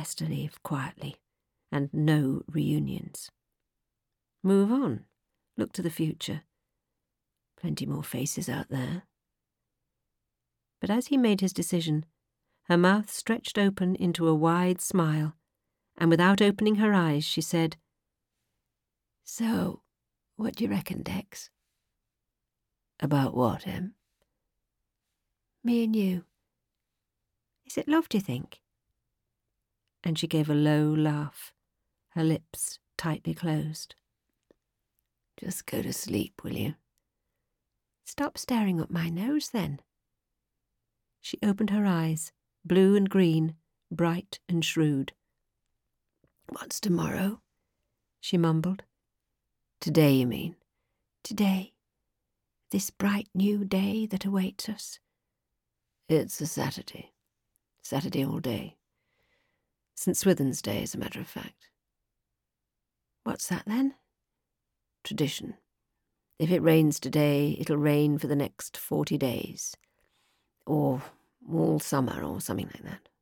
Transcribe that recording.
testily, quietly, and no reunions. Move on. Look to the future. Plenty more faces out there. But as he made his decision, her mouth stretched open into a wide smile, and without opening her eyes, she said, "So, what do you reckon, Dex?" "About what, Em?" "Me and you. Is it love, do you think?" And she gave a low laugh, her lips tightly closed. "Just go to sleep, will you?" "Stop staring up my nose, then." She opened her eyes, blue and green, bright and shrewd. "What's tomorrow?" she mumbled. "Today, you mean?" "Today. This bright new day that awaits us." "It's a Saturday. Saturday all day. St. Swithin's Day, as a matter of fact." "What's that, then?" "Tradition. If it rains today, it'll rain for the next 40 days. Or all summer, or something like that."